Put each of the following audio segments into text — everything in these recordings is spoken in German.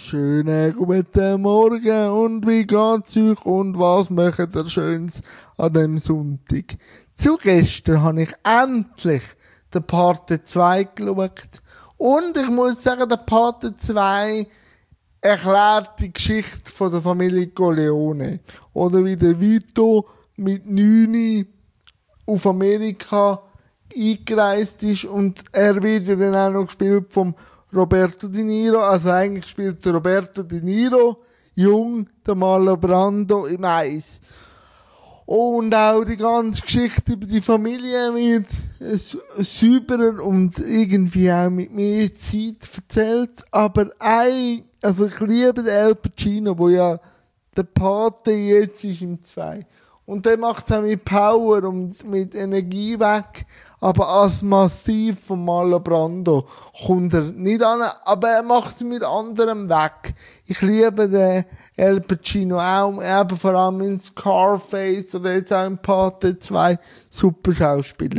Schönen guten Morgen und wie geht's euch und was macht ihr Schönes an dem Sonntag? Zu gestern habe ich endlich den Pate 2 geschaut und ich muss sagen, der Pate 2 erklärt die Geschichte von der Familie Corleone. Oder wie der Vito mit 9 auf Amerika eingereist ist und er wird ja dann auch noch gespielt vom Roberto De Niro, also eigentlich spielt der Roberto De Niro jung, der Marlon Brando im Eis. Und auch die ganze Geschichte über die Familie wird sauberer und irgendwie auch mit mehr Zeit erzählt. Aber also ich liebe den Al Pacino, wo ja der Pate jetzt ist im 2. Und der macht es auch mit Power und mit Energie weg. Aber als Massiv von Marlon Brando kommt er nicht an, aber er macht es mit anderem weg. Ich liebe den Al Pacino auch, eben vor allem in Scarface oder jetzt auch in Pate 2, super Schauspieler.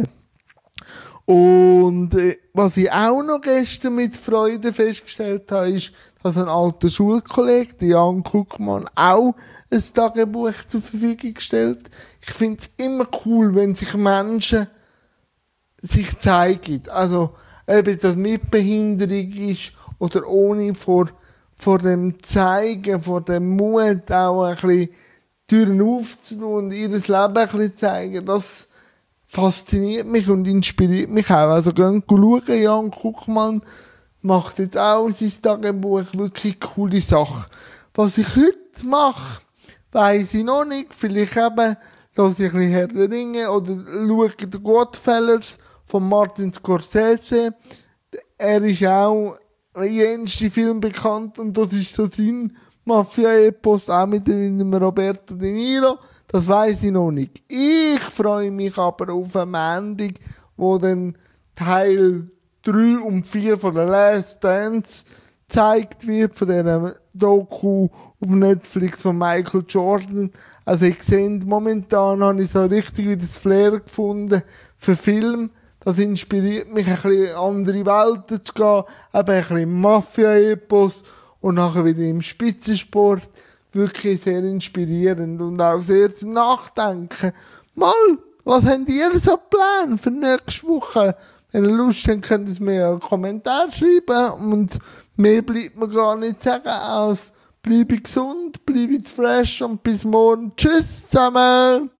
Und was ich auch noch gestern mit Freude festgestellt habe, ist, dass ein alter Schulkollege, der Jan Guckmann, auch ein Tagebuch zur Verfügung stellt. Ich finde es immer cool, wenn sich Menschen sich zeigen. Also, ob das mit Behinderung ist oder ohne, vor dem Zeigen, vor dem Mut auch ein bisschen Türen aufzutun und ihr Leben ein bisschen zeigen, das fasziniert mich und inspiriert mich auch. Also, gehen schauen, Jan Guckmann macht jetzt auch sein Tagebuch, wirklich coole Sache. Was ich heute mache, weiss ich noch nicht. Vielleicht eben höre ich ein bisschen Herr der Ringe oder schaue The Godfellas von Martin Scorsese. Er ist auch in jensten Film bekannt und das ist so sein Mafia-Epos, auch mit dem Roberto De Niro. Das weiss ich noch nicht. Ich freue mich aber auf einen Montag, wo dann Teil 3 und 4 von der Last Dance gezeigt wird, von dieser Doku auf Netflix von Michael Jordan. Also ich sehe, momentan habe ich so richtig wieder das Flair gefunden für Film. Das inspiriert mich, ein bisschen in andere Welten zu gehen, eben ein bisschen Mafia-Epos und nachher wieder im Spitzensport. Wirklich sehr inspirierend und auch sehr zum Nachdenken. Mal, was habt ihr so Pläne für nächste Woche? Wenn ihr Lust habt, könnt ihr es mir einen Kommentar schreiben und mehr bleibt mir gar nicht sagen als bleibe gesund, bleibe fresh und bis morgen. Tschüss zusammen!